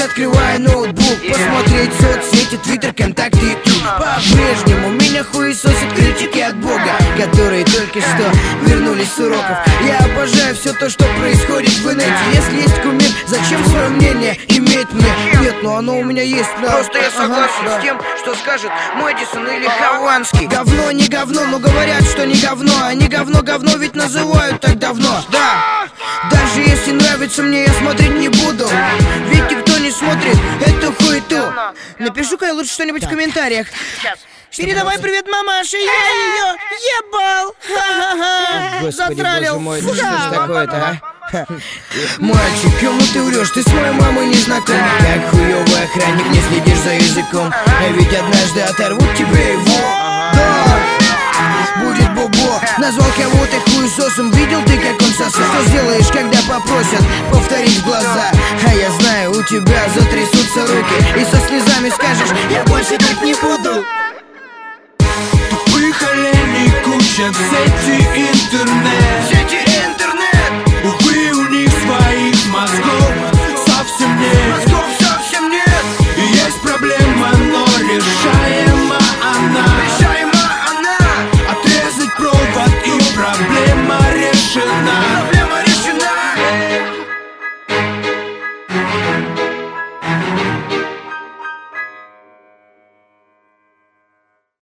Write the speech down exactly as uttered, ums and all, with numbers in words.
открываю ноутбук, посмотреть соцсети, твиттер, контакты, ютуб. По-прежнему меня хуесосят критики от Бога, которые только что вернулись с уроков. Я обожаю все то, что происходит в инете. Если есть кумир, зачем свое мнение иметь мне? Нет, но оно у меня есть, да. Просто я согласен ага, с тем, что скажет Мэдисон или Хованский. Говно не говно, но говорят, что не говно. А не говно говно ведь называют так давно. Да, даже если нравится мне, я смотреть не буду. Ведь никто не смотрит эту хуету. Напишу-ка я лучше что-нибудь в комментариях. Передавай привет мамаше, я ее ебал. Ха-ха-ха. Затралил. Мой, ну что ж такое-то, а? Мальчик, кому ты врешь? Ты с моей мамой не знаком. Как хуёвый охранник, не следишь за языком. А ведь однажды оторвут тебе его. Да, будет бобо. Назвал кого-то хуесосом. Видел ты, как он сосет? Что сделаешь, когда попросят повторить в глаза? А я знаю, у тебя затрясутся руки, и со слезами скажешь: я больше так не буду. Тупых оленей куча в сети интернет.